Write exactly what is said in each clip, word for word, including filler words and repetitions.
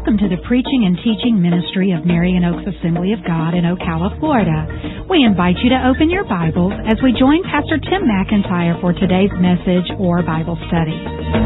Welcome to the preaching and teaching ministry of Marion Oaks Assembly of God in Ocala, Florida. We invite you to open your Bibles as we join Pastor Tim McIntyre for today's message or Bible study.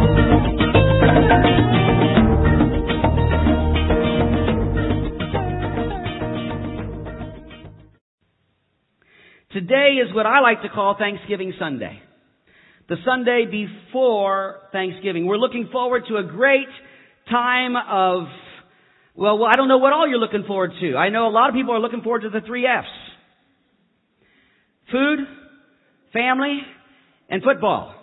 Today is what I like to call Thanksgiving Sunday. The Sunday before Thanksgiving. We're looking forward to a great time of, well, well, I don't know what all you're looking forward to. I know a lot of people are looking forward to the three F's. Food, family, and football.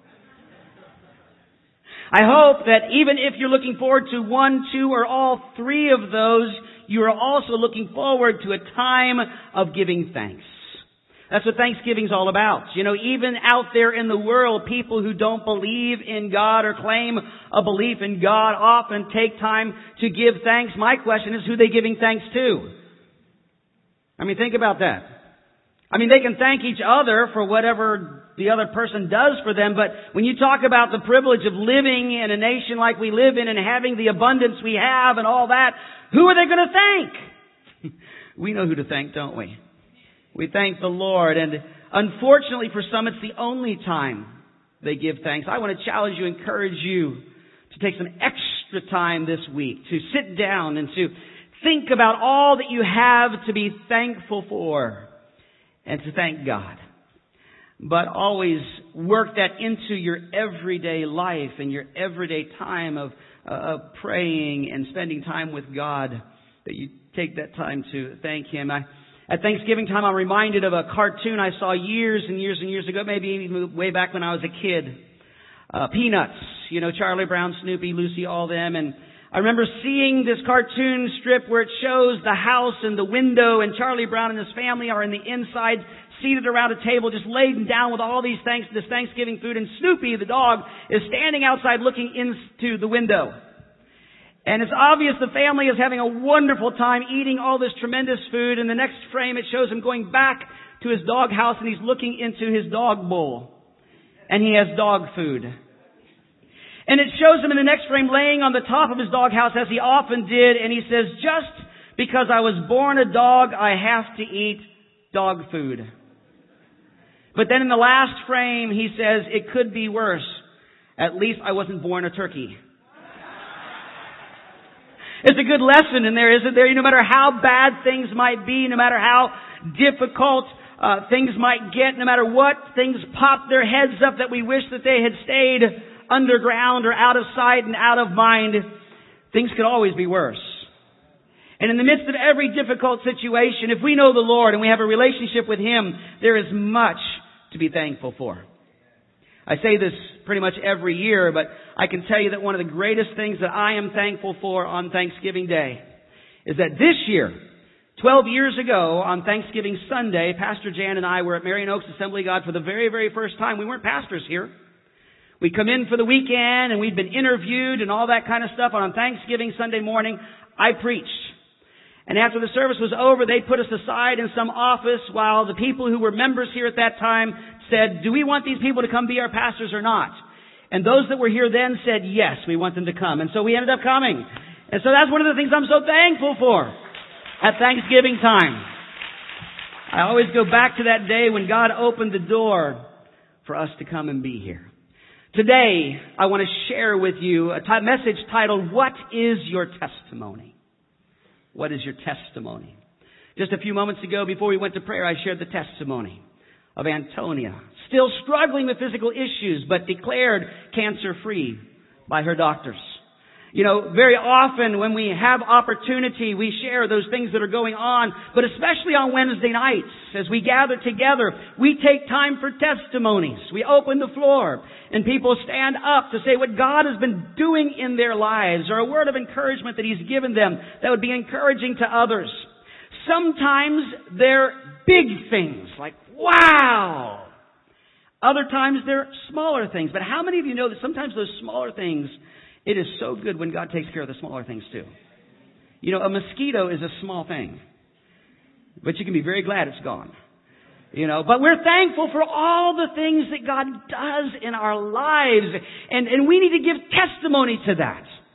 I hope that even if you're looking forward to one, two, or all three of those, you are also looking forward to a time of giving thanks. That's what Thanksgiving's all about. You know, even out there in the world, people who don't believe in God or claim a belief in God often take time to give thanks. My question is, who are they giving thanks to? I mean, think about that. I mean, they can thank each other for whatever the other person does for them, but when you talk about the privilege of living in a nation like we live in and having the abundance we have and all that, who are they going to thank? We know who to thank, don't we? We thank the Lord, and unfortunately for some, it's the only time they give thanks. I want to challenge you, encourage you to take some extra time this week to sit down and to think about all that you have to be thankful for and to thank God. But always work that into your everyday life and your everyday time of, uh, of praying and spending time with God, that you take that time to thank Him. I At Thanksgiving time, I'm reminded of a cartoon I saw years and years and years ago, maybe even way back when I was a kid. Uh, Peanuts, you know, Charlie Brown, Snoopy, Lucy, all them. And I remember seeing this cartoon strip where it shows the house and the window, and Charlie Brown and his family are in the inside, seated around a table, just laden down with all these thanks, this Thanksgiving food. And Snoopy, the dog, is standing outside looking into the window. And it's obvious the family is having a wonderful time eating all this tremendous food. In the next frame, it shows him going back to his dog house, and he's looking into his dog bowl. And he has dog food. And it shows him in the next frame laying on the top of his dog house, as he often did. And he says, just because I was born a dog, I have to eat dog food. But then in the last frame, he says, it could be worse. At least I wasn't born a turkey. It's a good lesson in there, isn't there? No matter how bad things might be, no matter how difficult uh, things might get, no matter what things pop their heads up that we wish that they had stayed underground or out of sight and out of mind, things could always be worse. And in the midst of every difficult situation, if we know the Lord and we have a relationship with Him, there is much to be thankful for. I say this pretty much every year, but I can tell you that one of the greatest things that I am thankful for on Thanksgiving Day is that this year, twelve years ago, on Thanksgiving Sunday, Pastor Jan and I were at Marion Oaks Assembly of God for the very, very first time. We weren't pastors here. We come in for the weekend and we'd been interviewed and all that kind of stuff. And on Thanksgiving Sunday morning, I preached. And after the service was over, they put us aside in some office while the people who were members here at that time said, do we want these people to come be our pastors or not? And those that were here then said, yes, we want them to come. And so we ended up coming. And so that's one of the things I'm so thankful for at Thanksgiving time. I always go back to that day when God opened the door for us to come and be here. Today, I want to share with you a t- message titled, What is Your Testimony? What is your testimony? Just a few moments ago, before we went to prayer, I shared the testimony of Antonia, still struggling with physical issues, but declared cancer-free by her doctors. You know, very often when we have opportunity, we share those things that are going on, but especially on Wednesday nights, as we gather together, we take time for testimonies. We open the floor, and people stand up to say what God has been doing in their lives, or a word of encouragement that He's given them that would be encouraging to others. Sometimes they're big things, like, wow! Other times they're smaller things. But how many of you know that sometimes those smaller things, it is so good when God takes care of the smaller things too. You know, a mosquito is a small thing, but you can be very glad it's gone. You know, but we're thankful for all the things that God does in our lives, and, and we need to give testimony to that.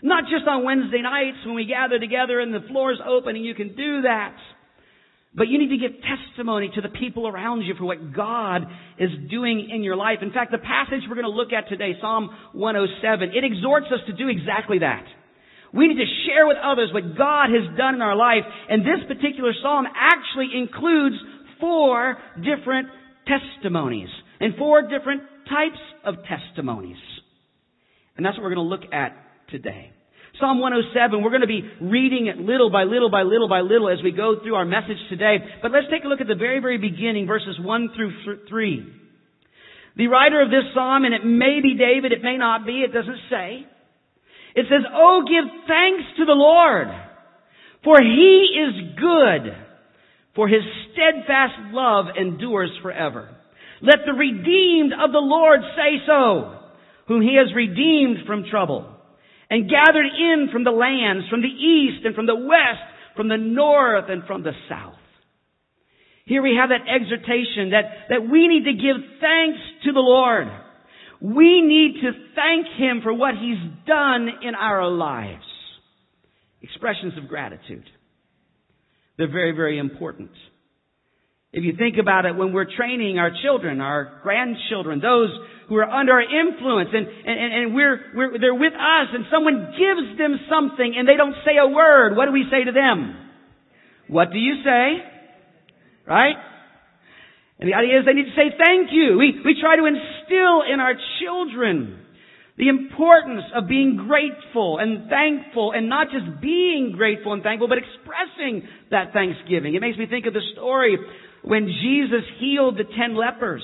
Not just on Wednesday nights when we gather together and the floor's open and you can do that. But you need to give testimony to the people around you for what God is doing in your life. In fact, the passage we're going to look at today, Psalm one oh seven, it exhorts us to do exactly that. We need to share with others what God has done in our life. And this particular psalm actually includes four different testimonies and four different types of testimonies. And that's what we're going to look at today. Psalm one oh seven, we're going to be reading it little by little by little by little as we go through our message today. But let's take a look at the very, very beginning, verses one through three. The writer of this psalm, and it may be David, it may not be, it doesn't say. It says, "Oh, give thanks to the Lord, for He is good, for His steadfast love endures forever. Let the redeemed of the Lord say so, whom He has redeemed from trouble, and gathered in from the lands, from the east and from the west, from the north and from the south." Here we have that exhortation that, that we need to give thanks to the Lord. We need to thank Him for what He's done in our lives. Expressions of gratitude. They're very, very important. If you think about it, when we're training our children, our grandchildren, those who are under our influence, and, and, and we're, we're, they're with us, and someone gives them something and they don't say a word, what do we say to them? What do you say? Right? And the idea is they need to say thank you. We, we try to instill in our children the importance of being grateful and thankful, and not just being grateful and thankful, but expressing that thanksgiving. It makes me think of the story when Jesus healed the ten lepers.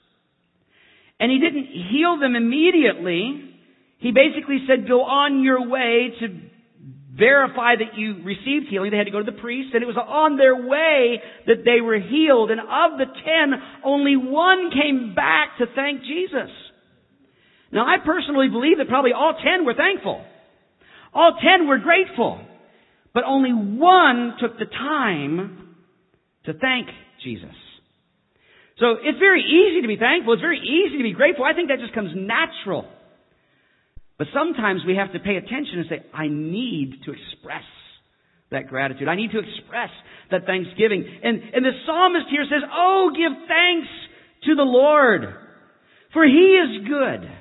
And He didn't heal them immediately. He basically said, go on your way to verify that you received healing. They had to go to the priest, and it was on their way that they were healed. And of the ten, only one came back to thank Jesus. Now, I personally believe that probably all ten were thankful. All ten were grateful. But only one took the time to thank Jesus. So it's very easy to be thankful. It's very easy to be grateful. I think that just comes natural. But sometimes we have to pay attention and say, I need to express that gratitude. I need to express that thanksgiving. And, and the psalmist here says, oh, give thanks to the Lord, for He is good.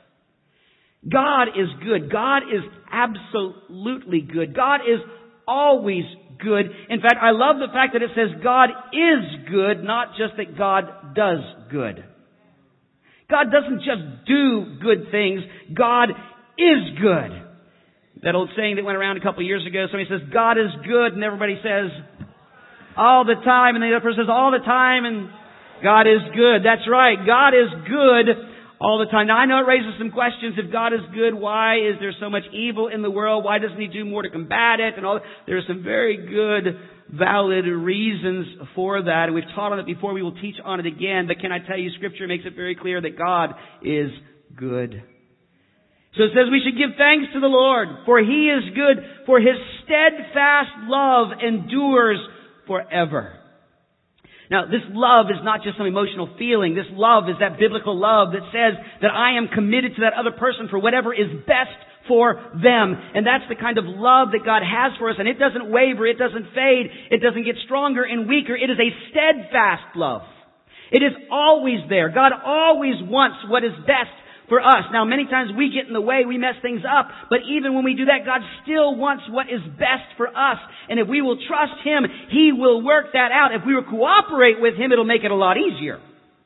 God is good. God is absolutely good. God is always good. In fact, I love the fact that it says God is good, not just that God does good. God doesn't just do good things. God is good. That old saying that went around a couple of years ago, somebody says, God is good, and everybody says, all the time, and the other person says, all the time, and God is good. That's right. God is good all the time. Now, I know it raises some questions. If God is good, why is there so much evil in the world? Why doesn't He do more to combat it? And all there are some very good, valid reasons for that. And we've taught on it before. We will teach on it again. But can I tell you, Scripture makes it very clear that God is good. So it says we should give thanks to the Lord, for He is good, for His steadfast love endures forever. Now, this love is not just some emotional feeling. This love is that biblical love that says that I am committed to that other person for whatever is best for them. And that's the kind of love that God has for us. And it doesn't waver. It doesn't fade. It doesn't get stronger and weaker. It is a steadfast love. It is always there. God always wants what is best for us. Now, many times we get in the way, we mess things up, but even when we do that, God still wants what is best for us. And if we will trust Him, He will work that out. If we will cooperate with Him, it'll make it a lot easier.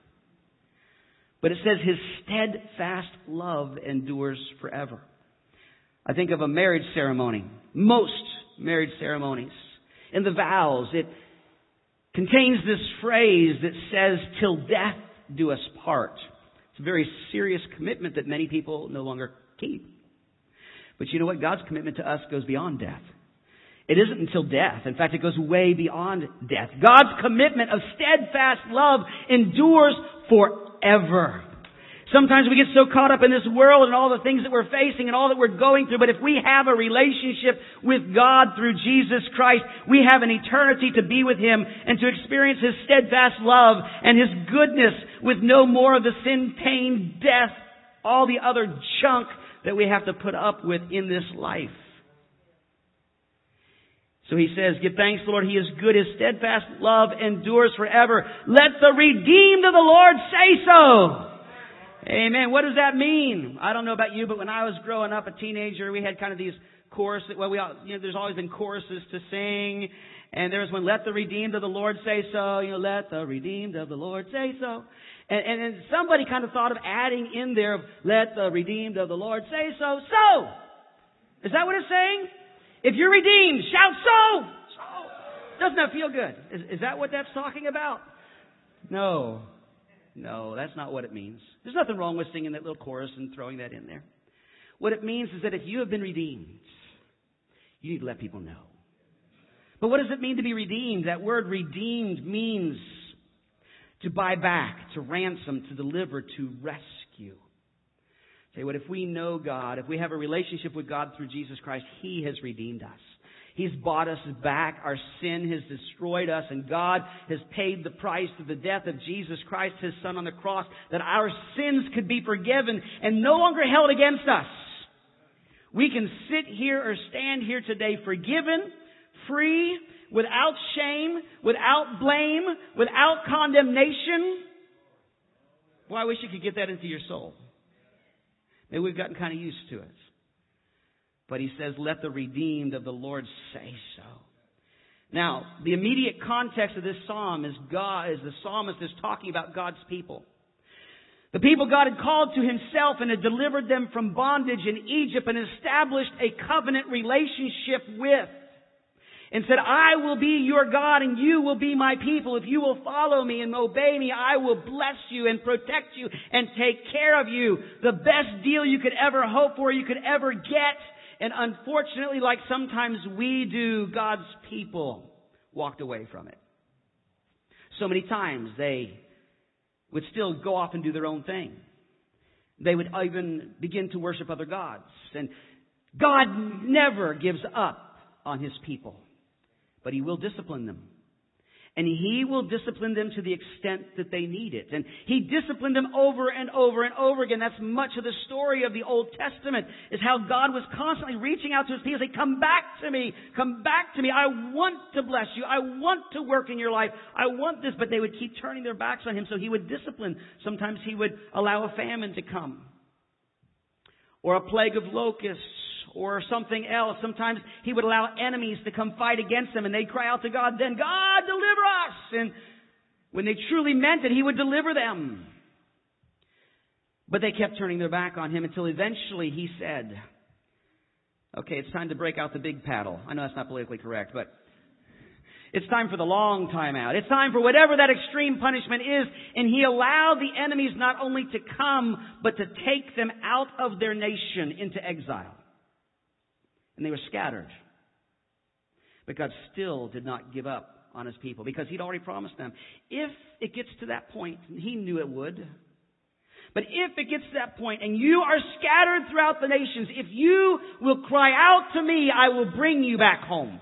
But it says His steadfast love endures forever. I think of a marriage ceremony. Most marriage ceremonies. In the vows, it contains this phrase that says, till death do us part. It's a very serious commitment that many people no longer keep. But you know what? God's commitment to us goes beyond death. It isn't until death. In fact, it goes way beyond death. God's commitment of steadfast love endures forever. Sometimes we get so caught up in this world and all the things that we're facing and all that we're going through. But if we have a relationship with God through Jesus Christ, we have an eternity to be with Him and to experience His steadfast love and His goodness with no more of the sin, pain, death, all the other junk that we have to put up with in this life. So he says, give thanks, Lord, He is good. His steadfast love endures forever. Let the redeemed of the Lord say so. Amen. What does that mean? I don't know about you, but when I was growing up, a teenager, we had kind of these choruses. Well, we all, you know, there's always been choruses to sing. And there was one, let the redeemed of the Lord say so. You know, let the redeemed of the Lord say so. And, and, and somebody kind of thought of adding in there, let the redeemed of the Lord say so. So! Is that what it's saying? If you're redeemed, shout so! So! Doesn't that feel good? Is, is that what that's talking about? No. No, that's not what it means. There's nothing wrong with singing that little chorus and throwing that in there. What it means is that if you have been redeemed, you need to let people know. But what does it mean to be redeemed? That word redeemed means to buy back, to ransom, to deliver, to rescue. Say, what if we know God, if we have a relationship with God through Jesus Christ, He has redeemed us. He's bought us back. Our sin has destroyed us, and God has paid the price through the death of Jesus Christ, His Son on the cross, that our sins could be forgiven and no longer held against us. We can sit here or stand here today forgiven, free, without shame, without blame, without condemnation. Well, I wish you could get that into your soul. Maybe we've gotten kind of used to it. But he says, let the redeemed of the Lord say so. Now, the immediate context of this psalm is God, is the psalmist is talking about God's people. The people God had called to Himself and had delivered them from bondage in Egypt and established a covenant relationship with. And said, I will be your God and you will be my people. If you will follow me and obey me, I will bless you and protect you and take care of you. The best deal you could ever hope for, you could ever get. And unfortunately, like sometimes we do, God's people walked away from it. So many times they would still go off and do their own thing. They would even begin to worship other gods. And God never gives up on His people. But He will discipline them. And He will discipline them to the extent that they need it. And He disciplined them over and over and over again. That's much of the story of the Old Testament, is how God was constantly reaching out to His people, saying, come back to me, come back to me. I want to bless you. I want to work in your life. I want this. But they would keep turning their backs on Him, so He would discipline. Sometimes He would allow a famine to come, or a plague of locusts, or something else. Sometimes He would allow enemies to come fight against them, and they'd cry out to God, then, God, deliver us! And when they truly meant it, He would deliver them. But they kept turning their back on Him until eventually He said, okay, it's time to break out the big paddle. I know that's not politically correct, but it's time for the long time out. It's time for whatever that extreme punishment is. And He allowed the enemies not only to come, but to take them out of their nation into exile. And they were scattered. But God still did not give up on His people, because He'd already promised them, if it gets to that point, and He knew it would, but if it gets to that point and you are scattered throughout the nations, if you will cry out to me, I will bring you back home.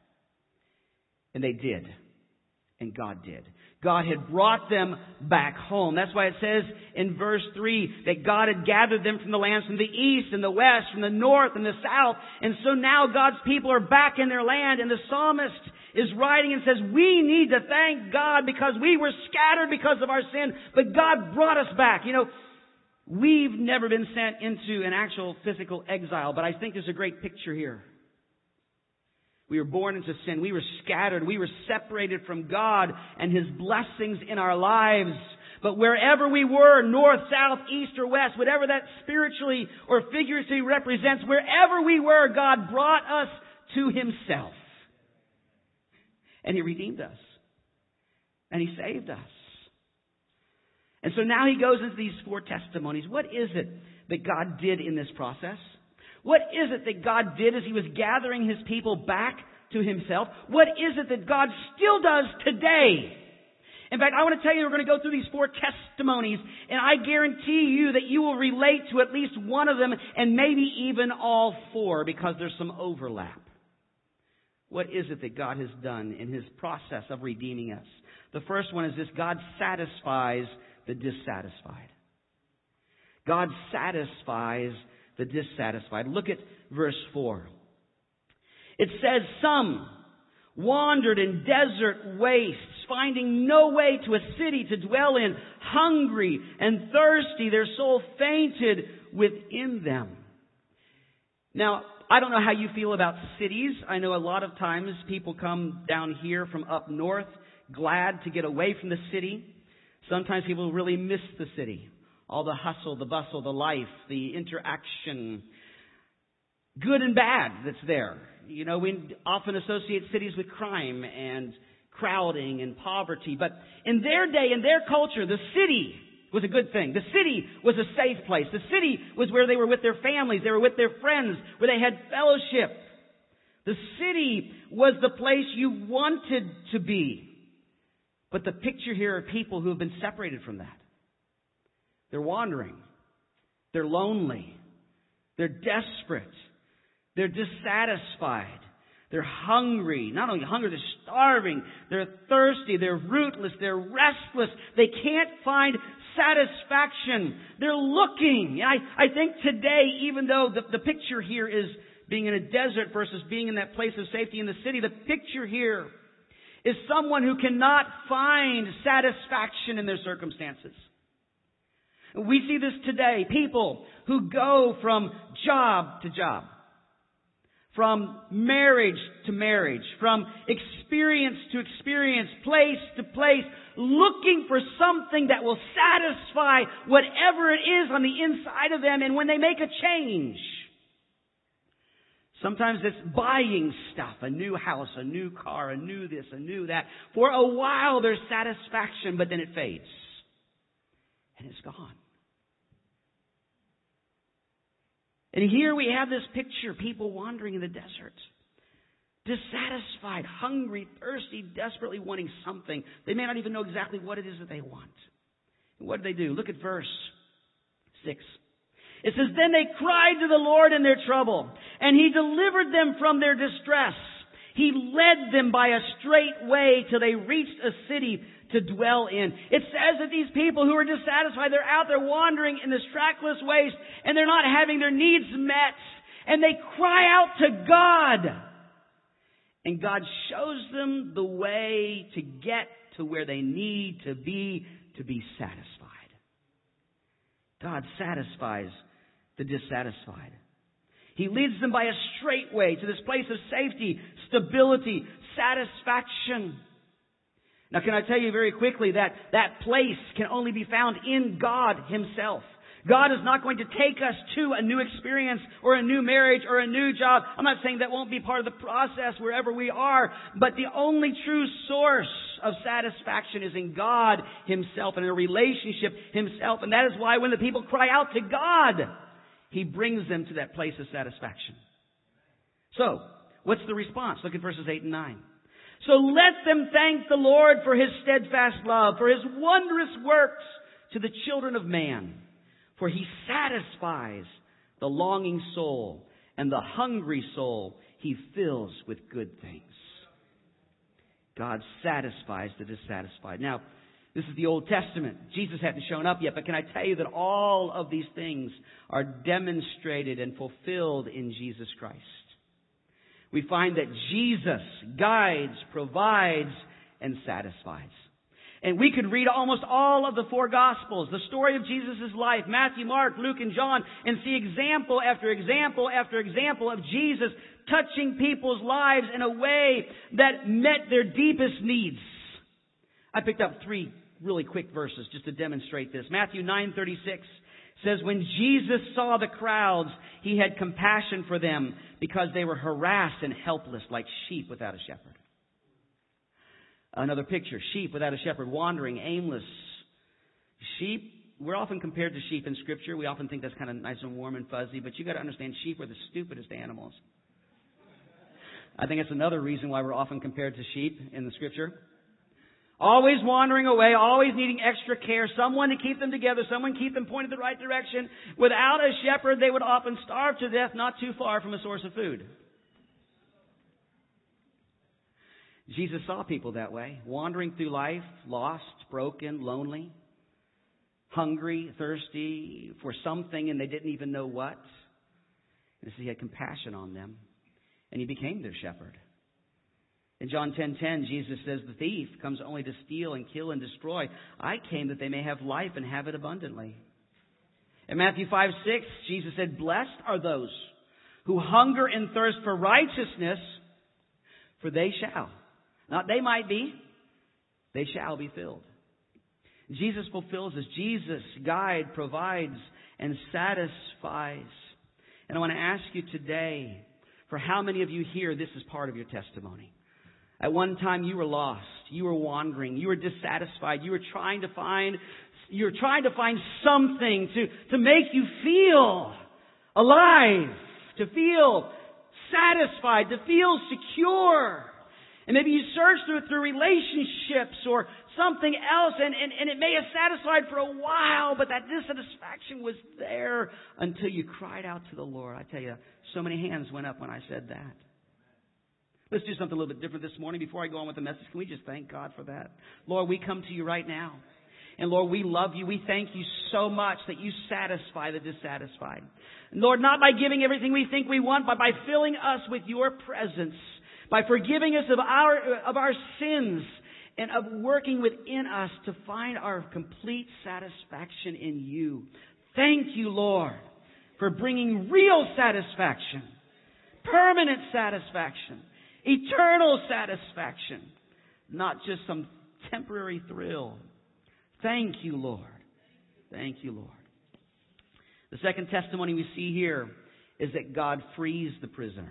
And they did. And God did. God had brought them back home. That's why it says in verse three that God had gathered them from the lands from the east and the west, from the north and the south. And so now God's people are back in their land. And the psalmist is writing and says, we need to thank God because we were scattered because of our sin, but God brought us back. You know, we've never been sent into an actual physical exile, but I think there's a great picture here. We were born into sin. We were scattered. We were separated from God and His blessings in our lives. But wherever we were, north, south, east, or west, whatever that spiritually or figuratively represents, wherever we were, God brought us to Himself. And He redeemed us. And He saved us. And so now He goes into these four testimonies. What is it that God did in this process? What is it that God did as He was gathering His people back to Himself? What is it that God still does today? In fact, I want to tell you, we're going to go through these four testimonies, and I guarantee you that you will relate to at least one of them, and maybe even all four, because there's some overlap. What is it that God has done in His process of redeeming us? The first one is this: God satisfies the dissatisfied. God satisfies the dissatisfied. Look at verse four. It says, some wandered in desert wastes, finding no way to a city to dwell in, hungry and thirsty. Their soul fainted within them. Now, I don't know how you feel about cities. I know a lot of times people come down here from up north, glad to get away from the city. Sometimes people really miss the city. All the hustle, the bustle, the life, the interaction, good and bad that's there. You know, we often associate cities with crime and crowding and poverty. But in their day, in their culture, the city was a good thing. The city was a safe place. The city was where they were with their families. They were with their friends, where they had fellowship. The city was the place you wanted to be. But the picture here are people who have been separated from that. They're wandering. They're lonely. They're desperate. They're dissatisfied. They're hungry. Not only hungry, they're starving. They're thirsty. They're rootless. They're restless. They can't find satisfaction. They're looking. I, I think today, even though the, the picture here is being in a desert versus being in that place of safety in the city, the picture here is someone who cannot find satisfaction in their circumstances. We see this today. People who go from job to job, from marriage to marriage, from experience to experience, place to place, looking for something that will satisfy whatever it is on the inside of them. And when they make a change, sometimes it's buying stuff, a new house, a new car, a new this, a new that. For a while there's satisfaction, but then it fades. And it's gone. And here we have this picture, people wandering in the desert. Dissatisfied, hungry, thirsty, desperately wanting something. They may not even know exactly what it is that they want. And what do they do? Look at verse six. It says, then they cried to the Lord in their trouble, and He delivered them from their distress. He led them by a straight way till they reached a city to dwell in. It says that these people who are dissatisfied, they're out there wandering in this trackless waste, and they're not having their needs met. And they cry out to God. And God shows them the way to get to where they need to be to be satisfied. God satisfies the dissatisfied. He leads them by a straight way to this place of safety, stability, satisfaction. Now, can I tell you very quickly that that place can only be found in God Himself. God is not going to take us to a new experience or a new marriage or a new job. I'm not saying that won't be part of the process wherever we are, but the only true source of satisfaction is in God Himself and in a relationship Himself. And that is why when the people cry out to God, He brings them to that place of satisfaction. So, what's the response? Look at verses eight and nine. So let them thank the Lord for His steadfast love, for His wondrous works to the children of man. For He satisfies the longing soul, and the hungry soul He fills with good things. God satisfies the dissatisfied. Now, this is the Old Testament. Jesus hadn't shown up yet, but can I tell you that all of these things are demonstrated and fulfilled in Jesus Christ? We find that Jesus guides, provides, and satisfies. And we could read almost all of the four Gospels, the story of Jesus' life, Matthew, Mark, Luke, and John, and see example after example after example of Jesus touching people's lives in a way that met their deepest needs. I picked up three really quick verses just to demonstrate this. Matthew nine thirty-six says, when Jesus saw the crowds, He had compassion for them because they were harassed and helpless like sheep without a shepherd. Another picture, sheep without a shepherd, wandering, aimless. Sheep, we're often compared to sheep in Scripture. We often think that's kind of nice and warm and fuzzy, but you got to understand sheep are the stupidest animals. I think that's another reason why we're often compared to sheep in the Scripture. Always wandering away, always needing extra care, someone to keep them together, someone to keep them pointed the right direction. Without a shepherd, they would often starve to death not too far from a source of food. Jesus saw people that way, wandering through life, lost, broken, lonely, hungry, thirsty for something, and they didn't even know what. And it says he had compassion on them, and he became their shepherd. In John ten ten, Jesus says, the thief comes only to steal and kill and destroy. I came that they may have life and have it abundantly. In Matthew five six, Jesus said, blessed are those who hunger and thirst for righteousness, for they shall. Not they might be, they shall be filled. Jesus fulfills this. Jesus guides, provides, and satisfies. And I want to ask you today, for how many of you here this is part of your testimony? At one time you were lost, you were wandering, you were dissatisfied, you were trying to find, you were trying to find something to, to make you feel alive, to feel satisfied, to feel secure. And maybe you searched through it through relationships or something else, and, and, and it may have satisfied for a while, but that dissatisfaction was there until you cried out to the Lord. I tell you, so many hands went up when I said that. Let's do something a little bit different this morning. Before I go on with the message, can we just thank God for that? Lord, we come to you right now. And Lord, we love you. We thank you so much that you satisfy the dissatisfied. And Lord, not by giving everything we think we want, but by filling us with your presence, by forgiving us of our, of our sins, and of working within us to find our complete satisfaction in you. Thank you, Lord, for bringing real satisfaction, permanent satisfaction, eternal satisfaction, not just some temporary thrill. Thank you, Lord. Thank you, Lord. The second testimony we see here is that God frees the prisoner.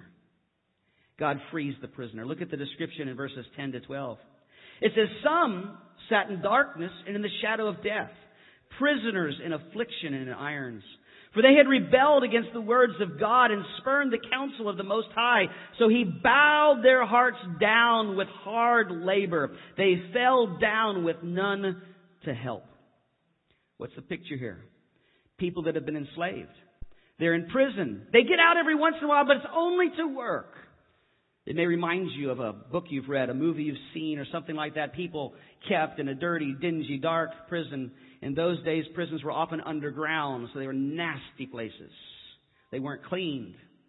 God frees the prisoner. Look at the description in verses ten to twelve. It says, some sat in darkness and in the shadow of death, prisoners in affliction and in irons. For they had rebelled against the words of God and spurned the counsel of the Most High. So he bowed their hearts down with hard labor. They fell down with none to help. What's the picture here? People that have been enslaved. They're in prison. They get out every once in a while, but it's only to work. It may remind you of a book you've read, a movie you've seen, or something like that. People kept in a dirty, dingy, dark prison. In those days, prisons were often underground, so they were nasty places. They weren't cleaned.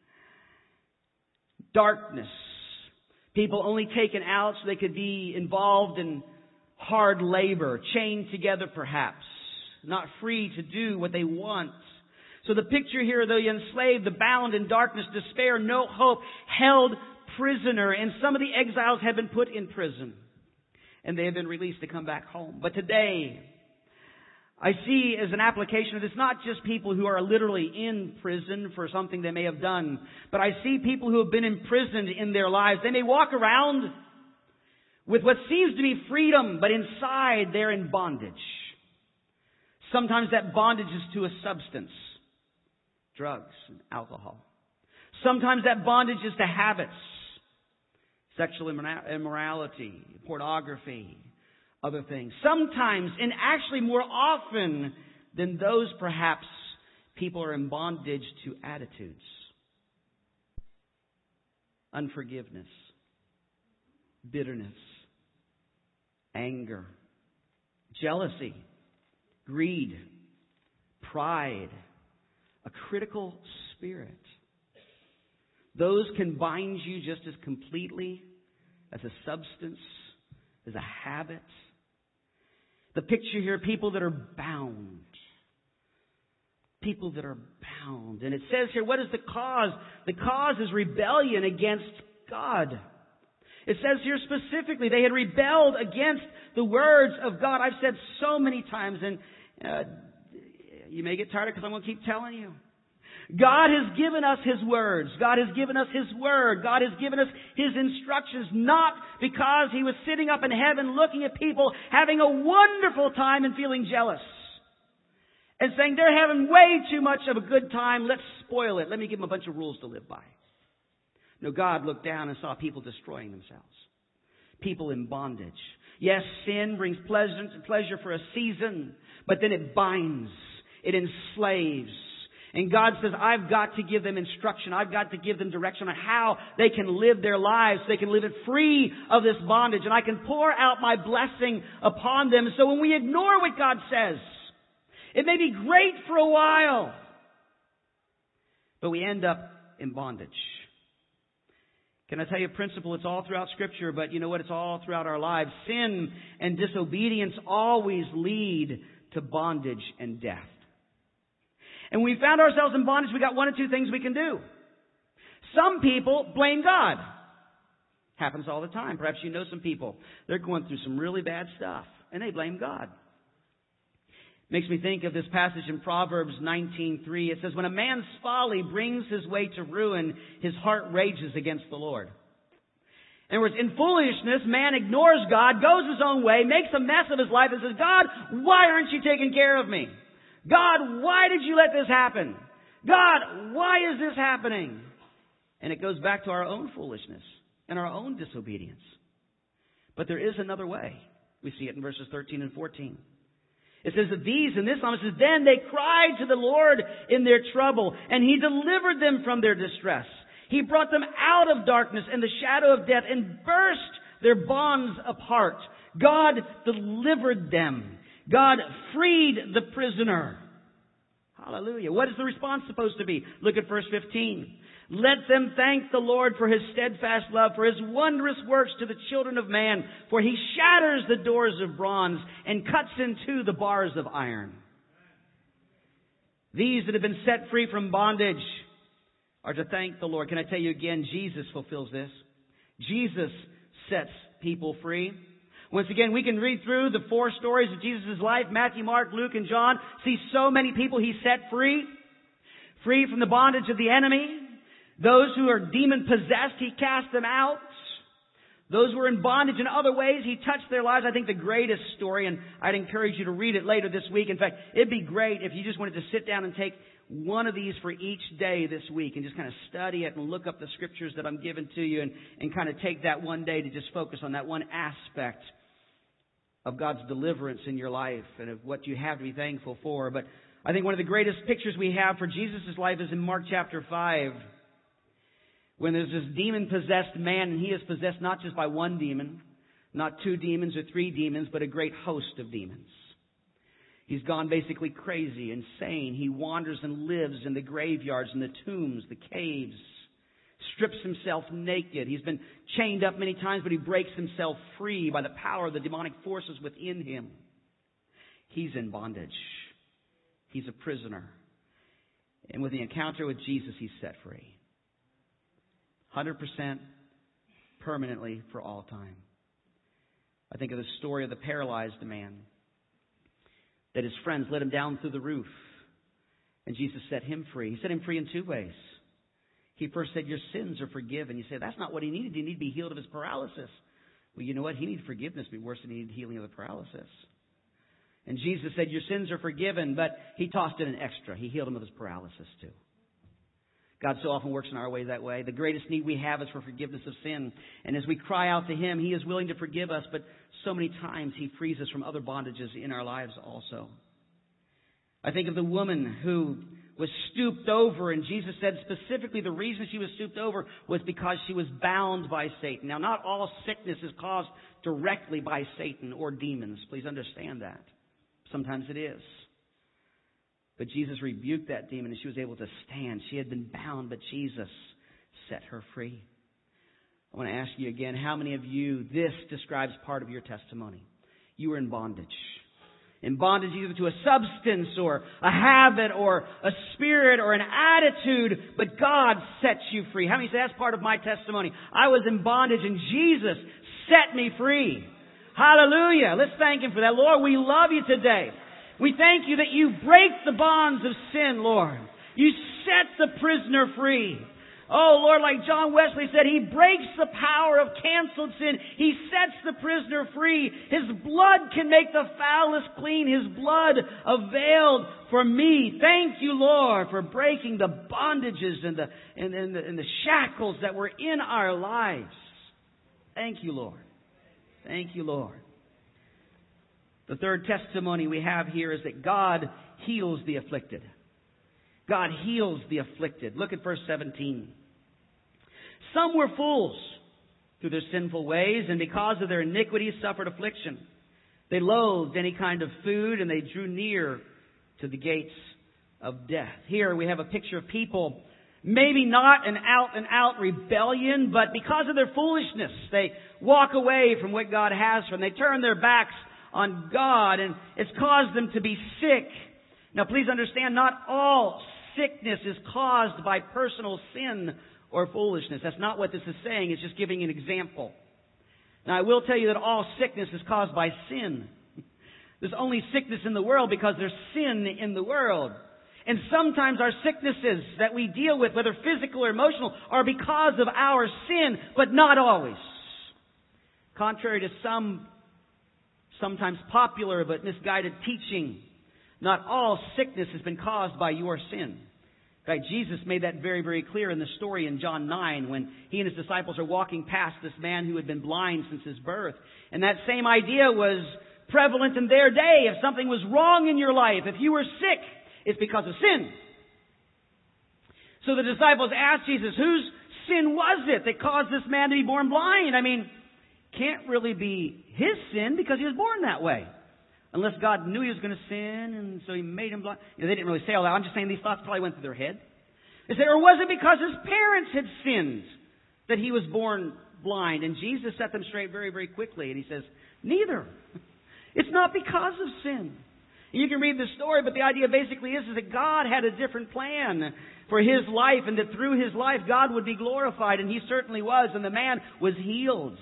Darkness. People only taken out so they could be involved in hard labor, chained together perhaps, not free to do what they want. So the picture here, though, the enslaved, the bound in darkness, despair, no hope, held prisoner, and some of the exiles have been put in prison, and they have been released to come back home. But today, I see as an application of this, not just people who are literally in prison for something they may have done, but I see people who have been imprisoned in their lives. They may walk around with what seems to be freedom, but inside they're in bondage. Sometimes that bondage is to a substance, drugs and alcohol. Sometimes that bondage is to habits, sexual immorality, pornography, other things. Sometimes, and actually more often than those perhaps, people are in bondage to attitudes, unforgiveness, bitterness, anger, jealousy, greed, pride, a critical spirit. Those can bind you just as completely as a substance, as a habit. The picture here, people that are bound. People that are bound. And it says here, what is the cause? The cause is rebellion against God. It says here specifically, they had rebelled against the words of God. I've said so many times, and uh, you may get tired because I'm going to keep telling you. God has given us His words. God has given us His word. God has given us His instructions, not because He was sitting up in heaven looking at people having a wonderful time and feeling jealous and saying they're having way too much of a good time. Let's spoil it. Let me give them a bunch of rules to live by. No, God looked down and saw people destroying themselves. People in bondage. Yes, sin brings pleasure, pleasure for a season, but then it binds. It enslaves. And God says, I've got to give them instruction. I've got to give them direction on how they can live their lives. So they can live it free of this bondage. And I can pour out my blessing upon them. So when we ignore what God says, it may be great for a while, but we end up in bondage. Can I tell you a principle? It's all throughout Scripture, but you know what? It's all throughout our lives. Sin and disobedience always lead to bondage and death. And when we found ourselves in bondage, we got one of two things we can do. Some people blame God. Happens all the time. Perhaps you know some people. They're going through some really bad stuff, and they blame God. Makes me think of this passage in Proverbs nineteen three. It says, when a man's folly brings his way to ruin, his heart rages against the Lord. In other words, in foolishness, man ignores God, goes his own way, makes a mess of his life, and says, God, why aren't you taking care of me? God, why did you let this happen? God, why is this happening? And it goes back to our own foolishness and our own disobedience. But there is another way. We see it in verses thirteen and fourteen. It says that these, in this psalm, it says, then they cried to the Lord in their trouble, and He delivered them from their distress. He brought them out of darkness and the shadow of death and burst their bonds apart. God delivered them. God freed the prisoner. Hallelujah. What is the response supposed to be? Look at verse fifteen. Let them thank the Lord for His steadfast love, for His wondrous works to the children of man. For He shatters the doors of bronze and cuts in two the bars of iron. These that have been set free from bondage are to thank the Lord. Can I tell you again, Jesus fulfills this. Jesus sets people free. Once again, we can read through the four stories of Jesus' life, Matthew, Mark, Luke, and John, see so many people He set free. Free from the bondage of the enemy. Those who are demon-possessed, He cast them out. Those who are in bondage in other ways, He touched their lives. I think the greatest story, and I'd encourage you to read it later this week. In fact, it'd be great if you just wanted to sit down and take one of these for each day this week and just kind of study it and look up the scriptures that I'm giving to you and, and kind of take that one day to just focus on that one aspect of God's deliverance in your life and of what you have to be thankful for. But I think one of the greatest pictures we have for Jesus' life is in Mark chapter five. When there's this demon-possessed man, and he is possessed not just by one demon, not two demons or three demons, but a great host of demons. He's gone basically crazy, insane. He wanders and lives in the graveyards, in the tombs, the caves, strips himself naked. He's been chained up many times, but he breaks himself free by the power of the demonic forces within him. He's in bondage. He's a prisoner. And with the encounter with Jesus, he's set free. one hundred percent permanently for all time. I think of the story of the paralyzed man, that his friends let him down through the roof, and Jesus set him free. He set him free in two ways. He first said, your sins are forgiven. You say, that's not what he needed. He needed to be healed of his paralysis. Well, you know what? He needed forgiveness to be worse than he needed healing of the paralysis. And Jesus said, your sins are forgiven, but he tossed in an extra. He healed him of his paralysis too. God so often works in our way that way. The greatest need we have is for forgiveness of sin. And as we cry out to Him, He is willing to forgive us, but so many times He frees us from other bondages in our lives also. I think of the woman who was stooped over, and Jesus said specifically the reason she was stooped over was because she was bound by Satan. Now, not all sickness is caused directly by Satan or demons. Please understand that. Sometimes it is. But Jesus rebuked that demon and she was able to stand. She had been bound, but Jesus set her free. I want to ask you again, how many of you, this describes part of your testimony? You were in bondage. In bondage either to a substance or a habit or a spirit or an attitude, but God sets you free. How many say that's part of my testimony? I was in bondage and Jesus set me free. Hallelujah. Let's thank Him for that. Lord, we love You today. We thank You that You break the bonds of sin, Lord. You set the prisoner free. Oh, Lord, like John Wesley said, He breaks the power of canceled sin. He sets the prisoner free. His blood can make the foulest clean. His blood availed for me. Thank You, Lord, for breaking the bondages and the, and, and the, and the shackles that were in our lives. Thank You, Lord. Thank You, Lord. The third testimony we have here is that God heals the afflicted. God heals the afflicted. Look at verse seventeen. Some were fools through their sinful ways, and because of their iniquities suffered affliction. They loathed any kind of food, and they drew near to the gates of death. Here we have a picture of people Maybe not an out-and-out rebellion, but because of their foolishness, they walk away from what God has for them. They turn their backs on God, and it's caused them to be sick. Now, please understand, not all sickness is caused by personal sin or foolishness. That's not what this is saying. It's just giving an example. Now, I will tell you that all sickness is caused by sin. There's only sickness in the world because there's sin in the world. And sometimes our sicknesses that we deal with, whether physical or emotional, are because of our sin, but not always. Contrary to some sometimes popular but misguided teaching, not all sickness has been caused by your sin. In fact, Jesus made that very, very clear in the story in John nine when he and his disciples are walking past this man who had been blind since his birth. And that same idea was prevalent in their day. If something was wrong in your life, if you were sick, it's because of sin. So the disciples asked Jesus, whose sin was it that caused this man to be born blind? I mean, can't really be his sin because he was born that way. Unless God knew he was going to sin, and so he made him blind. You know, they didn't really say all that. I'm just saying these thoughts probably went through their head. They said, or was it because his parents had sinned that he was born blind? And Jesus set them straight very, very quickly. And he says, neither. It's not because of sin. You can read the story, but the idea basically is, is that God had a different plan for his life, and that through his life God would be glorified, and he certainly was, and the man was healed.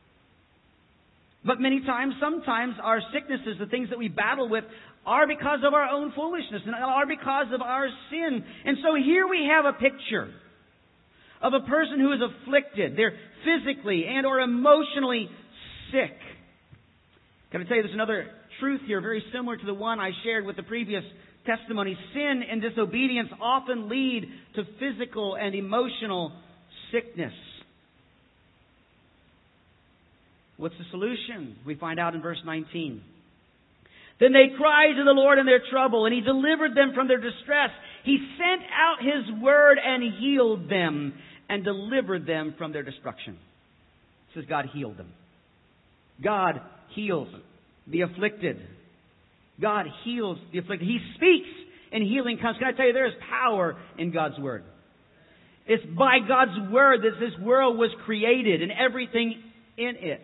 But many times, sometimes our sicknesses, the things that we battle with, are because of our own foolishness and are because of our sin. And so here we have a picture of a person who is afflicted. They're physically and or emotionally sick. Can I tell you there's another truth here very similar to the one I shared with the previous testimony. Sin and disobedience often lead to physical and emotional sickness. What's the solution? We find out in verse nineteen. Then they cried to the Lord in their trouble, and he delivered them from their distress. He sent out his word and healed them and delivered them from their destruction. It says God healed them. God heals the afflicted. God heals the afflicted. He speaks and healing comes. Can I tell you, there is power in God's word. It's by God's word that this world was created and everything in it.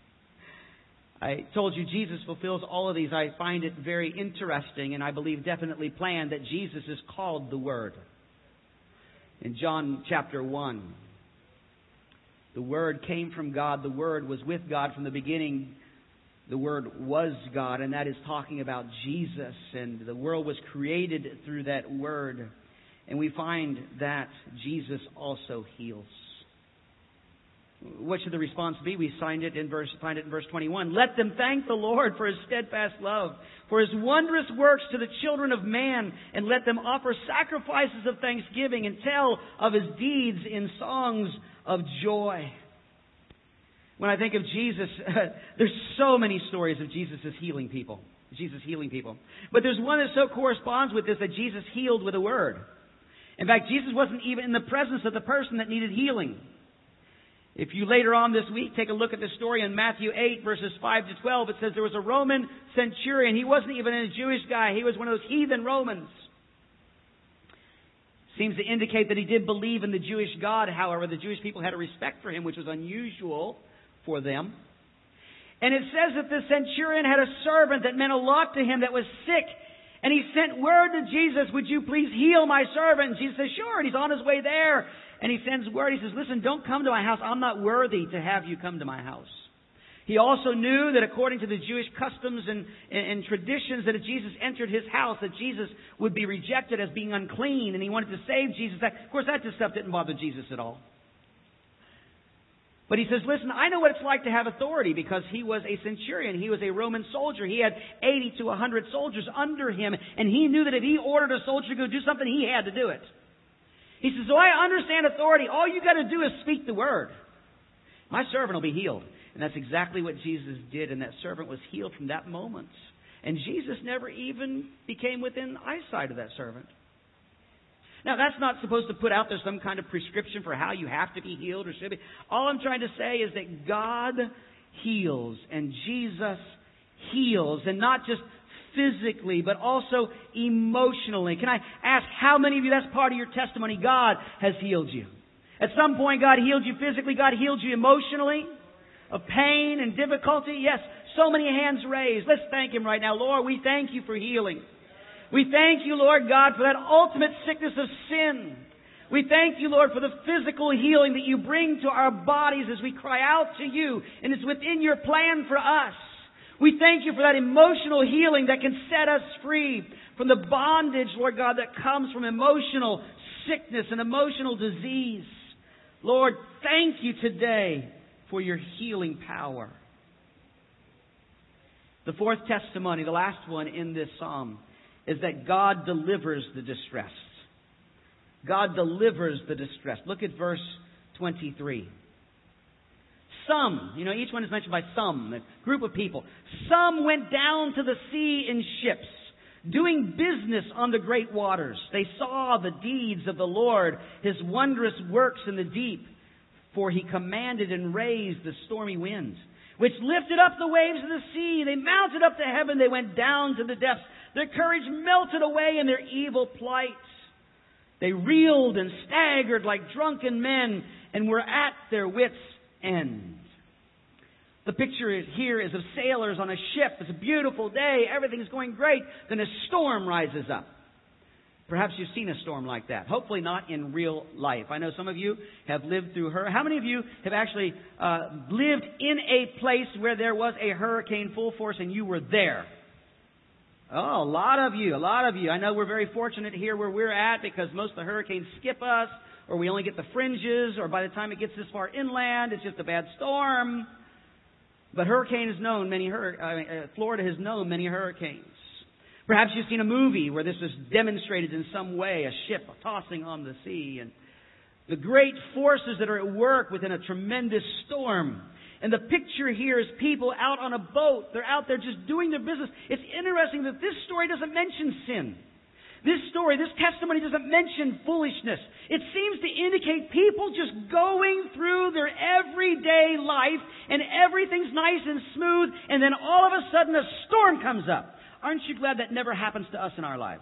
I told you Jesus fulfills all of these. I find it very interesting, and I believe definitely planned, that Jesus is called the Word. In John chapter one, the Word came from God. The Word was with God from the beginning. The Word was God, and that is talking about Jesus. And the world was created through that Word. And we find that Jesus also heals. What should the response be? We find it in verse, find it in verse twenty-one. Let them thank the Lord for his steadfast love, for his wondrous works to the children of man, and let them offer sacrifices of thanksgiving and tell of his deeds in songs of joy. When I think of Jesus, there's so many stories of Jesus as healing people. Jesus healing people. But there's one that so corresponds with this, that Jesus healed with a word. In fact, Jesus wasn't even in the presence of the person that needed healing. If you later on this week take a look at the story in Matthew eight, verses five to twelve, it says there was a Roman centurion. He wasn't even a Jewish guy. He was one of those heathen Romans. Seems to indicate that he did believe in the Jewish God. However, the Jewish people had a respect for him, which was unusual for them. And it says that the centurion had a servant that meant a lot to him that was sick. And he sent word to Jesus, would you please heal my servant? And Jesus says, sure. And he's on his way there. And he sends word. He says, listen, don't come to my house. I'm not worthy to have you come to my house. He also knew that according to the Jewish customs and, and, and traditions, that if Jesus entered his house, that Jesus would be rejected as being unclean. And he wanted to save Jesus. That, of course, that just stuff didn't bother Jesus at all. But he says, listen, I know what it's like to have authority, because he was a centurion. He was a Roman soldier. He had eighty to one hundred soldiers under him. And he knew that if he ordered a soldier to go do something, he had to do it. He says, so I understand authority. All you got to do is speak the word. My servant will be healed. And that's exactly what Jesus did. And that servant was healed from that moment. And Jesus never even became within eyesight of that servant. Now, that's not supposed to put out there some kind of prescription for how you have to be healed or should be. All I'm trying to say is that God heals and Jesus heals. And not just physically, but also emotionally. Can I ask how many of you, that's part of your testimony, God has healed you? At some point, God healed you physically. God healed you emotionally of pain and difficulty. Yes, so many hands raised. Let's thank Him right now. Lord, we thank You for healing. We thank You, Lord God, for that ultimate sickness of sin. We thank You, Lord, for the physical healing that You bring to our bodies as we cry out to You, and it's within Your plan for us. We thank You for that emotional healing that can set us free from the bondage, Lord God, that comes from emotional sickness and emotional disease. Lord, thank You today for Your healing power. The fourth testimony, the last one in this psalm, is that God delivers the distressed. God delivers the distressed. Look at verse twenty-three. Some, you know, each one is mentioned by some, a group of people. Some went down to the sea in ships, doing business on the great waters. They saw the deeds of the Lord, His wondrous works in the deep. For He commanded and raised the stormy winds, which lifted up the waves of the sea. They mounted up to heaven. They went down to the depths. Their courage melted away in their evil plight. They reeled and staggered like drunken men and were at their wits' end. The picture here is of sailors on a ship. It's a beautiful day. Everything's going great. Then a storm rises up. Perhaps you've seen a storm like that. Hopefully not in real life. I know some of you have lived through her. How many of you have actually uh, lived in a place where there was a hurricane full force and you were there? Oh, a lot of you, a lot of you. I know we're very fortunate here where we're at because most of the hurricanes skip us, or we only get the fringes, or by the time it gets this far inland, it's just a bad storm. But hurricane has known many, hur- uh, Florida has known many hurricanes. Perhaps you've seen a movie where this was demonstrated in some way, a ship tossing on the sea, and the great forces that are at work within a tremendous storm. And the picture here is people out on a boat. They're out there just doing their business. It's interesting that this story doesn't mention sin. This story, this testimony doesn't mention foolishness. It seems to indicate people just going through their everyday life and everything's nice and smooth, and then all of a sudden a storm comes up. Aren't you glad that never happens to us in our lives?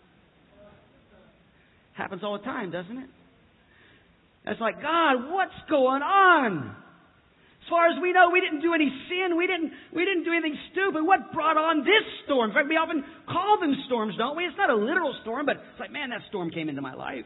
Happens all the time, doesn't it? It's like, God, what's going on? As far as we know, we didn't do any sin. We didn't, we didn't do anything stupid. What brought on this storm? In fact, we often call them storms, don't we? It's not a literal storm, but it's like, man, that storm came into my life.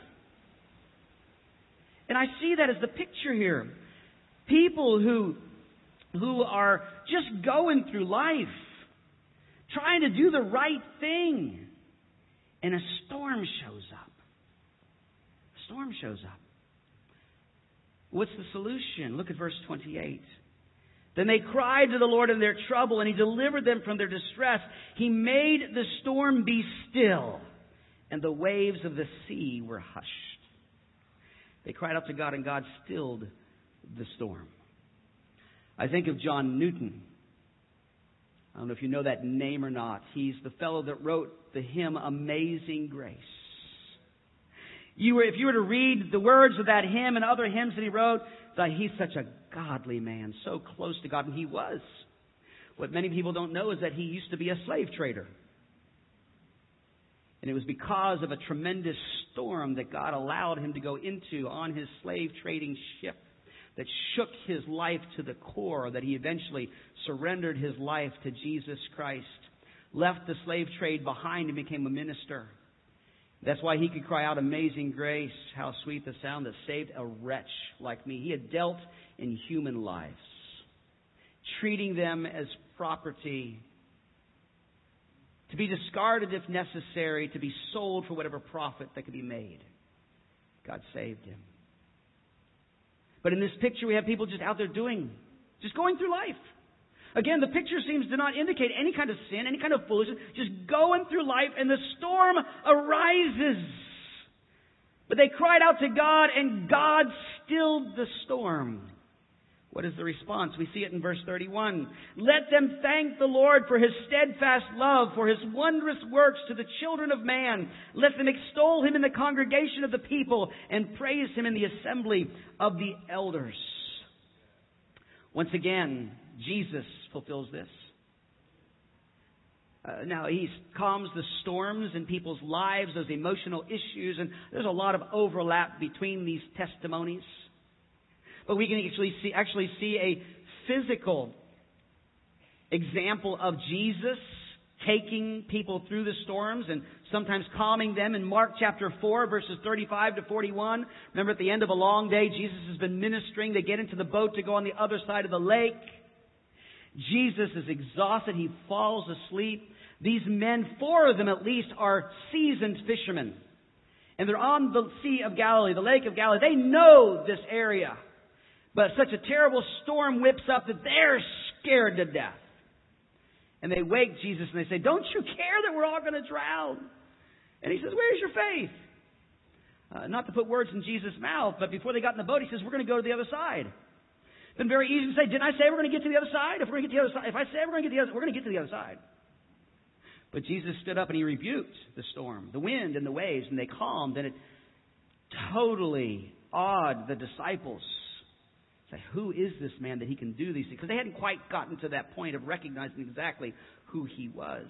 And I see that as the picture here. People who, who are just going through life, trying to do the right thing, and a storm shows up. A storm shows up. What's the solution? Look at verse twenty-eight. Then they cried to the Lord in their trouble, and He delivered them from their distress. He made the storm be still, and the waves of the sea were hushed. They cried out to God, and God stilled the storm. I think of John Newton. I don't know if you know that name or not. He's the fellow that wrote the hymn Amazing Grace. You were, if you were to read the words of that hymn and other hymns that he wrote, that he's such a godly man, so close to God, and he was. What many people don't know is that he used to be a slave trader. And it was because of a tremendous storm that God allowed him to go into on his slave trading ship that shook his life to the core, that he eventually surrendered his life to Jesus Christ, left the slave trade behind and became a minister. That's why he could cry out, "Amazing grace, how sweet the sound that saved a wretch like me." He had dealt in human lives, treating them as property, to be discarded if necessary, to be sold for whatever profit that could be made. God saved him. But in this picture, we have people just out there doing, just going through life. Again, the picture seems to not indicate any kind of sin, any kind of foolishness, just going through life, and the storm arises. But they cried out to God, and God stilled the storm. What is the response? We see it in verse thirty-one. Let them thank the Lord for His steadfast love, for His wondrous works to the children of man. Let them extol Him in the congregation of the people and praise Him in the assembly of the elders. Once again, Jesus fulfills this. Uh, now, he calms the storms in people's lives, those emotional issues, and there's a lot of overlap between these testimonies. But we can actually see, actually see a physical example of Jesus taking people through the storms and sometimes calming them. In Mark chapter four, verses thirty-five to forty-one, remember at the end of a long day, Jesus has been ministering. They get into the boat to go on the other side of the lake. Jesus is exhausted. He falls asleep. These men, four of them at least, are seasoned fishermen. And they're on the Sea of Galilee, the Lake of Galilee. They know this area. But such a terrible storm whips up that they're scared to death. And they wake Jesus and they say, "Don't you care that we're all going to drown?" And he says, "Where's your faith?" Uh, not to put words in Jesus' mouth, but before they got in the boat, he says, "We're going to go to the other side." It's been very easy to say, "Didn't I say we're going to get to the other side? If we're going to get to the other side, if I say we're going to get to the other, we're going to get to the other side." But Jesus stood up and he rebuked the storm, the wind and the waves, and they calmed, and it totally awed the disciples. It's like, who is this man that he can do these things? Because they hadn't quite gotten to that point of recognizing exactly who he was.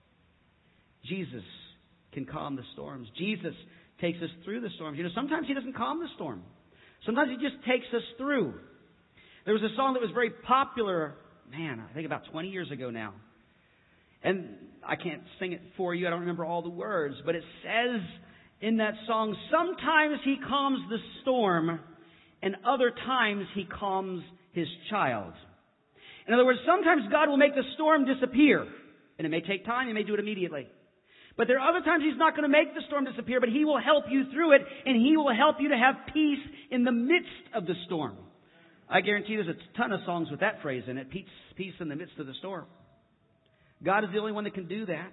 Jesus can calm the storms. Jesus takes us through the storms. You know, sometimes he doesn't calm the storm. Sometimes he just takes us through. There was a song that was very popular, man, I think about twenty years ago now. And I can't sing it for you. I don't remember all the words. But it says in that song, sometimes he calms the storm and other times he calms his child. In other words, sometimes God will make the storm disappear. And it may take time. He may do it immediately. But there are other times he's not going to make the storm disappear, but he will help you through it. And he will help you to have peace in the midst of the storm. I guarantee you there's a ton of songs with that phrase in it. Peace, peace in the midst of the storm. God is the only one that can do that.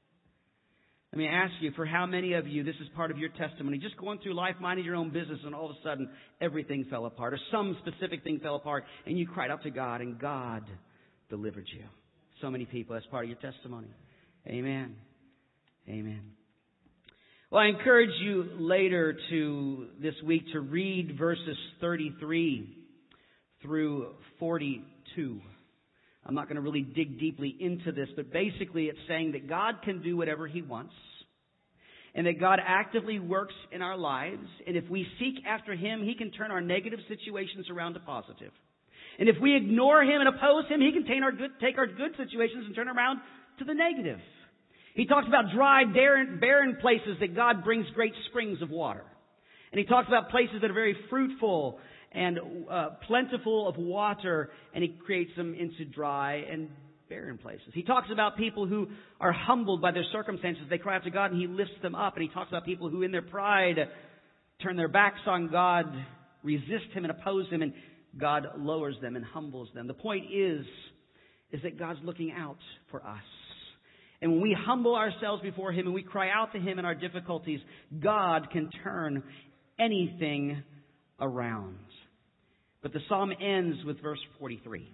Let me ask you, for how many of you, this is part of your testimony, just going through life, minding your own business, and all of a sudden everything fell apart, or some specific thing fell apart, and you cried out to God, and God delivered you. So many people, that's part of your testimony. Amen. Amen. Well, I encourage you later to, this week, to read verses thirty-three through forty-two. I'm not going to really dig deeply into this, but basically it's saying that God can do whatever He wants, and that God actively works in our lives, and if we seek after Him, He can turn our negative situations around to positive. And if we ignore Him and oppose Him, He can take our good, take our good situations and turn around to the negative. He talks about dry, barren, barren places that God brings great springs of water. And He talks about places that are very fruitful and uh, plentiful of water, and He creates them into dry and barren places. He talks about people who are humbled by their circumstances. They cry out to God, and He lifts them up. And He talks about people who in their pride turn their backs on God, resist Him and oppose Him, and God lowers them and humbles them. The point is, is that God's looking out for us. And when we humble ourselves before Him and we cry out to Him in our difficulties, God can turn anything around. But the psalm ends with verse forty-three.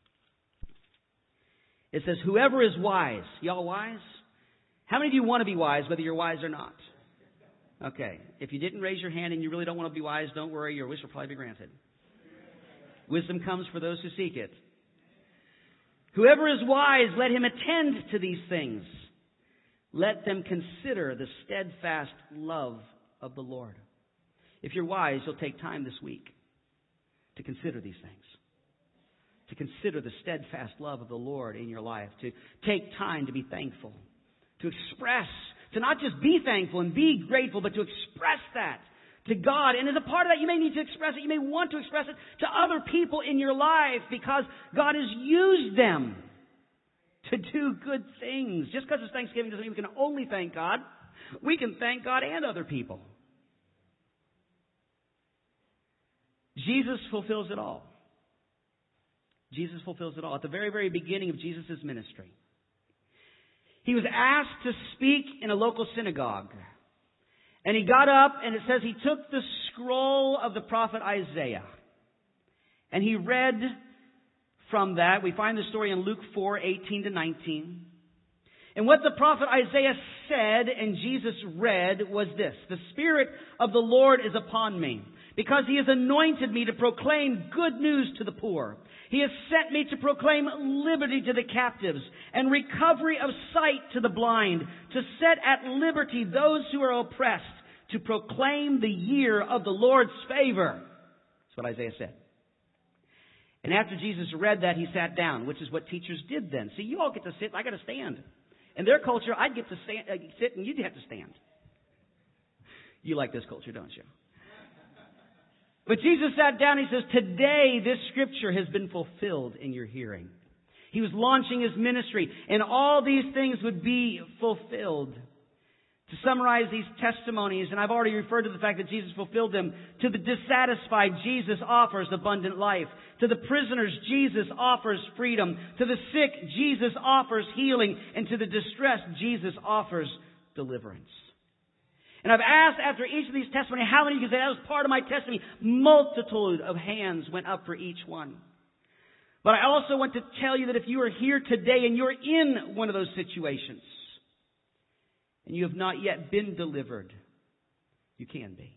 It says, whoever is wise. Y'all wise? How many of you want to be wise, whether you're wise or not? Okay. If you didn't raise your hand and you really don't want to be wise, don't worry. Your wish will probably be granted. Wisdom comes for those who seek it. Whoever is wise, let him attend to these things. Let them consider the steadfast love of the Lord. If you're wise, you'll take time this week to consider these things. To consider the steadfast love of the Lord in your life. To take time to be thankful. To express, to not just be thankful and be grateful, but to express that to God. And as a part of that, you may need to express it. You may want to express it to other people in your life because God has used them to do good things. Just because it's Thanksgiving doesn't mean we can only thank God. We can thank God and other people. Jesus fulfills it all. Jesus fulfills it all. At the very, very beginning of Jesus' ministry, He was asked to speak in a local synagogue. And He got up, and it says He took the scroll of the prophet Isaiah. And He read from that. We find the story in Luke four, eighteen to nineteen. And what the prophet Isaiah said and Jesus read was this: the Spirit of the Lord is upon me, because He has anointed me to proclaim good news to the poor. He has sent me to proclaim liberty to the captives and recovery of sight to the blind, to set at liberty those who are oppressed, to proclaim the year of the Lord's favor. That's what Isaiah said. And after Jesus read that, he sat down, which is what teachers did then. See, you all get to sit, I got to stand. In their culture, I'd get to stand, uh, sit and you'd have to stand. You like this culture, don't you? But Jesus sat down, he says, today this scripture has been fulfilled in your hearing. He was launching his ministry, and all these things would be fulfilled. To summarize these testimonies, and I've already referred to the fact that Jesus fulfilled them, to the dissatisfied, Jesus offers abundant life. To the prisoners, Jesus offers freedom. To the sick, Jesus offers healing. And to the distressed, Jesus offers deliverance. And I've asked after each of these testimonies, how many of you can say, that was part of my testimony? Multitude of hands went up for each one. But I also want to tell you that if you are here today and you're in one of those situations, and you have not yet been delivered, you can be.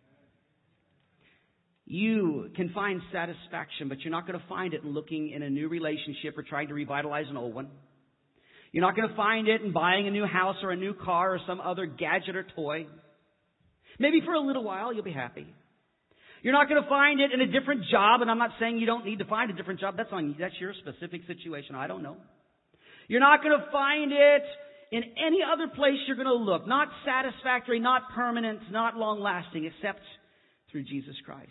You can find satisfaction, but you're not going to find it in looking in a new relationship or trying to revitalize an old one. You're not going to find it in buying a new house or a new car or some other gadget or toy. Maybe for a little while you'll be happy. You're not going to find it in a different job, and I'm not saying you don't need to find a different job. That's on that's your specific situation. I don't know. You're not going to find it in any other place you're going to look. Not satisfactory, not permanent, not long-lasting, except through Jesus Christ.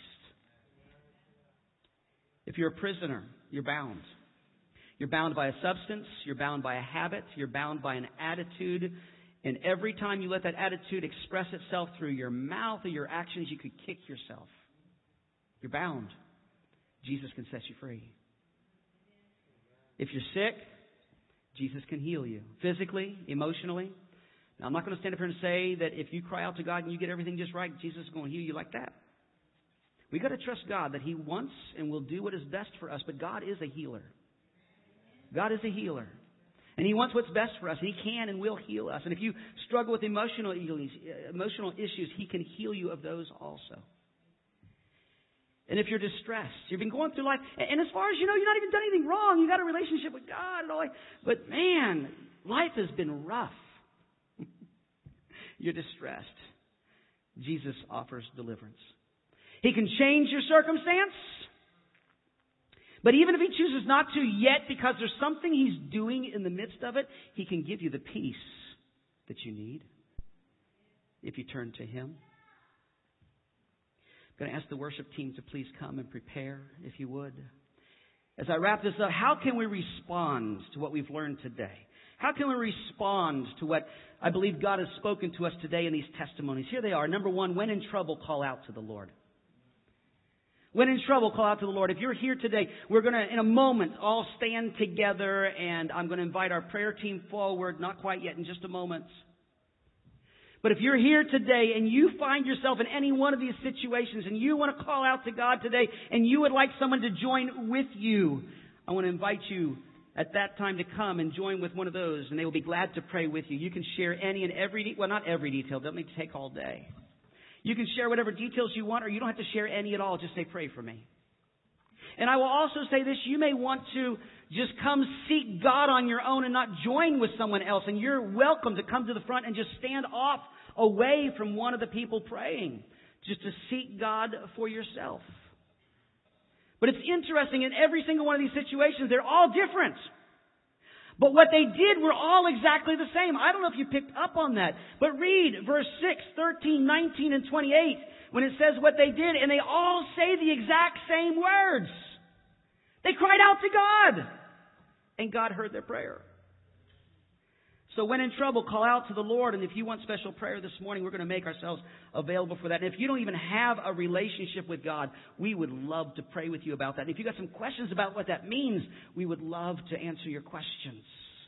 If you're a prisoner, you're bound. You're bound by a substance. You're bound by a habit. You're bound by an attitude. And every time you let that attitude express itself through your mouth or your actions, you could kick yourself. You're bound. Jesus can set you free. If you're sick, Jesus can heal you. Physically, emotionally. Now, I'm not going to stand up here and say that if you cry out to God and you get everything just right, Jesus is going to heal you like that. We've got to trust God that He wants and will do what is best for us. But God is a healer. God is a healer. And He wants what's best for us. And He can and will heal us. And if you struggle with emotional emotional issues, He can heal you of those also. And if you're distressed, you've been going through life, and as far as you know, you've not even done anything wrong. You've got a relationship with God and all that. But man, life has been rough. You're distressed. Jesus offers deliverance. He can change your circumstance. But even if He chooses not to yet, because there's something He's doing in the midst of it, He can give you the peace that you need if you turn to Him. I'm going to ask the worship team to please come and prepare, if you would. As I wrap this up, how can we respond to what we've learned today? How can we respond to what I believe God has spoken to us today in these testimonies? Here they are. Number one, when in trouble, call out to the Lord. When in trouble, call out to the Lord. If you're here today, we're going to, in a moment, all stand together, and I'm going to invite our prayer team forward. Not quite yet, in just a moment. But if you're here today and you find yourself in any one of these situations and you want to call out to God today and you would like someone to join with you, I want to invite you at that time to come and join with one of those, and they will be glad to pray with you. You can share any and every, de- well, not every detail. Don't need to take all day. You can share whatever details you want, or you don't have to share any at all. Just say, pray for me. And I will also say this, you may want to just come seek God on your own and not join with someone else. And you're welcome to come to the front and just stand off away from one of the people praying, just to seek God for yourself. But it's interesting, in every single one of these situations, they're all different. But what they did were all exactly the same. I don't know if you picked up on that. But read verse six, thirteen, nineteen, and twenty-eight when it says what they did. And they all say the exact same words. They cried out to God. And God heard their prayer. So when in trouble, call out to the Lord. And if you want special prayer this morning, we're going to make ourselves available for that. And if you don't even have a relationship with God, we would love to pray with you about that. And if you've got some questions about what that means, we would love to answer your questions.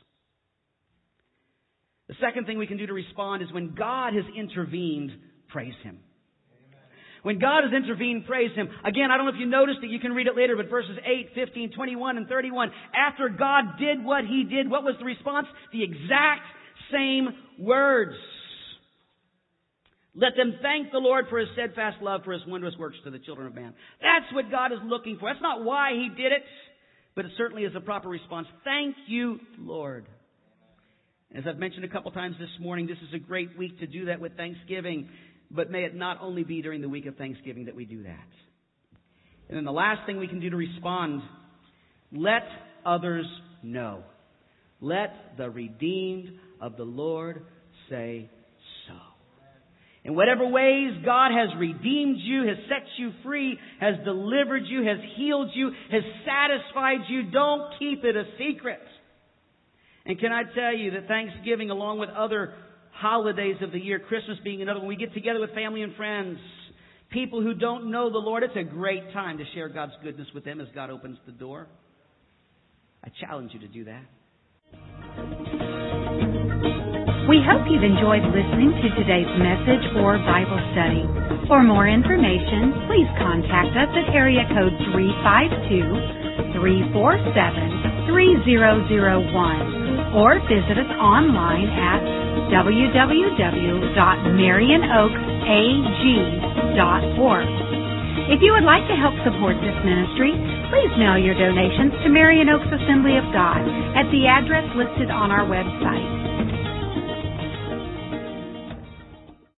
The second thing we can do to respond is when God has intervened, praise Him. When God has intervened, praise Him. Again, I don't know if you noticed it. You can read it later, but verses eight, fifteen, twenty-one, and thirty-one. After God did what He did, what was the response? The exact same words. Let them thank the Lord for His steadfast love, for His wondrous works to the children of man. That's what God is looking for. That's not why He did it. but it certainly is a proper response. Thank you, Lord. As I've mentioned a couple times this morning, this is a great week to do that with Thanksgiving, but may it not only be during the week of Thanksgiving that we do that. And then the last thing we can do to respond, let others know. Let the redeemed of the Lord say so. In whatever ways God has redeemed you, has set you free, has delivered you, has healed you, has satisfied you, don't keep it a secret. And can I tell you that Thanksgiving, along with other holidays of the year, Christmas being another one, we get together with family and friends, people who don't know the Lord, it's a great time to share God's goodness with them as God opens the door. I challenge you to do that. We hope you've enjoyed listening to today's message or Bible study. For more information, please contact us at area code three five two, three four seven, three zero zero one or visit us online at w w w dot marion oaks a g dot org. If you would like to help support this ministry, please mail your donations to Marion Oaks Assembly of God at the address listed on our website.